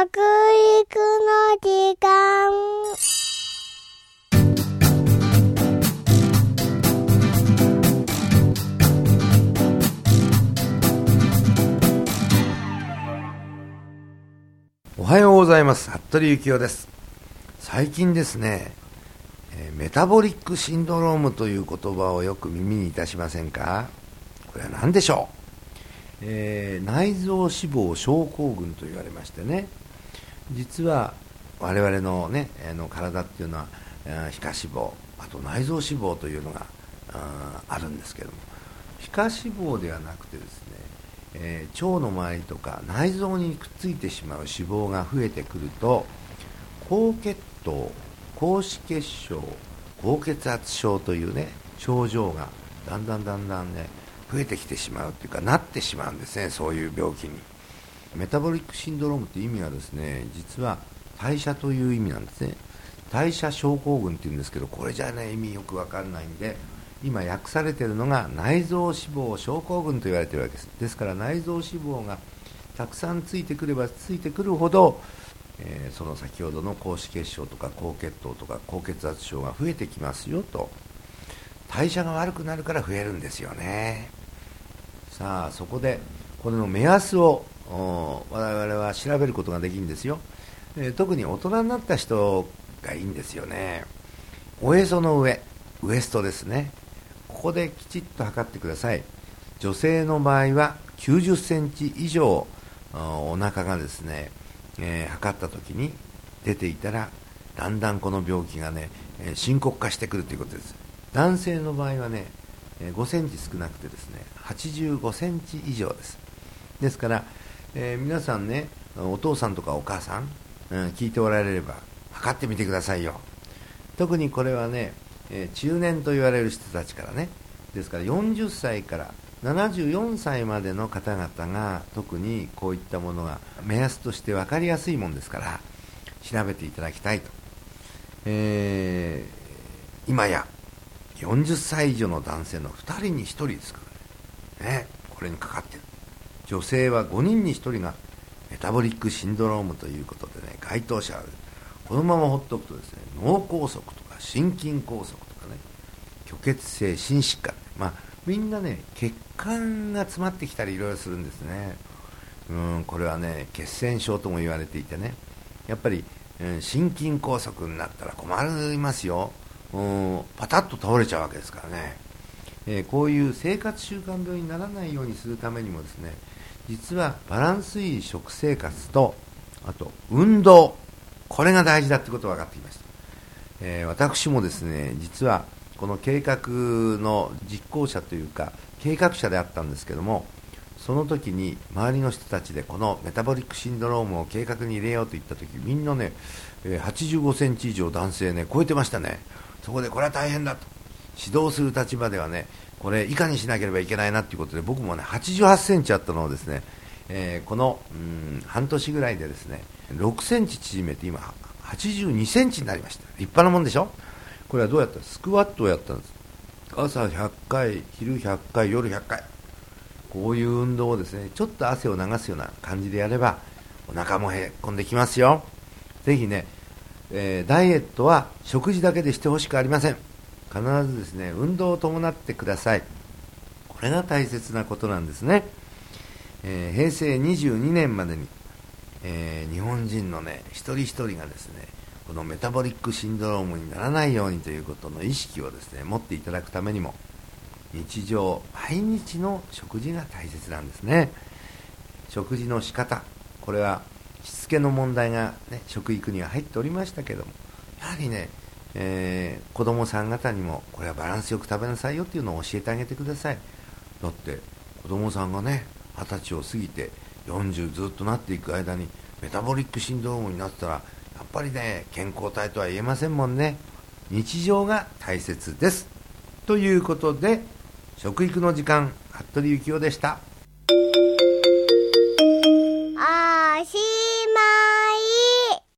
育の時間。 おはようございます。服部幸男です。最近ですね、メタボリックシンドロームという言葉をよく耳にいたしませんか？これは何でしょう？内臓脂肪症候群と言われましてね、実は我々のね、体っていうのは皮下脂肪、あと内臓脂肪というのがあるんですけども、皮下脂肪ではなくてですね、腸の周りとか内臓にくっついてしまう脂肪が増えてくると、高血糖、高脂血症、高血圧症というね、症状がだんだんね、増えてきてしまうというか、なってしまうんですね。そういう病気に。メタボリックシンドロームという意味はですね、実は代謝という意味なんですね。代謝症候群っていうんですけど、これじゃね、意味よくわかんないんで、今訳されているのが内臓脂肪症候群と言われているわけです。ですから内臓脂肪がたくさんついてくればついてくるほど、その先ほどの高脂血症とか高血糖とか高血圧症が増えてきますよと。代謝が悪くなるから増えるんですよね。さあ、そこでこれの目安を我々は調べることができるんですよ。特に大人になった人がいいんですよね。おへその上、ウエストですね。ここできちっと測ってください。女性の場合は90センチ以上お腹がですね、測った時に出ていたら、だんだんこの病気がね、深刻化してくるということです。男性の場合はね、5センチ少なくてですね、85センチ以上です。ですから、皆さんね、お父さんとかお母さん、聞いておられれば測ってみてくださいよ。特にこれはね、中年と言われる人たちからね、ですから40歳から74歳までの方々が特にこういったものが目安として分かりやすいもんですから調べていただきたいと。今や40歳以上の男性の2人に1人ですからね、これにかかっている。女性は5人に1人がメタボリックシンドロームということでね、該当者はこのまま放っておくとですね、脳梗塞とか心筋梗塞とかね、虚血性心疾患、みんなね、血管が詰まってきたりいろいろするんですね。これはね、血栓症とも言われていてね、やっぱり、心筋梗塞になったら困りますよ。パタッと倒れちゃうわけですからね。こういう生活習慣病にならないようにするためにもですね、実はバランスいい食生活と、あと運動、これが大事だってことが分かってきました。私もですね、実はこの計画の実行者というか計画者であったんですけども、その時に周りの人たちでこのメタボリックシンドロームを計画に入れようと言った時、みんなね、85センチ以上男性ね超えてましたね。そこでこれは大変だと指導する立場ではね、これ以下にしなければいけないなということで、僕もね88センチあったのをですね、この半年ぐらいでですね6センチ縮めて今82センチになりました。立派なもんでしょ。これはどうやった？スクワットをやったんです。朝100回、昼100回、夜100回、こういう運動をですね、ちょっと汗を流すような感じでやればお腹もへっこんできますよ。ぜひね、ダイエットは食事だけでしてほしくありません。必ずですね、運動を伴ってください。これが大切なことなんですね。平成22年までに、日本人のね一人一人がですね、このメタボリックシンドロームにならないようにということの意識をですね持っていただくためにも、日常毎日の食事が大切なんですね。食事の仕方、これはしつけの問題が、ね、食育には入っておりましたけども、やはりね、子供さん方にもこれはバランスよく食べなさいよっていうのを教えてあげてください。だって子供さんがね20歳を過ぎて40ずっとなっていく間にメタボリックシンドロームになったら、やっぱりね健康体とは言えませんもんね。日常が大切ですということで、食育の時間、服部幸男でした。 あーし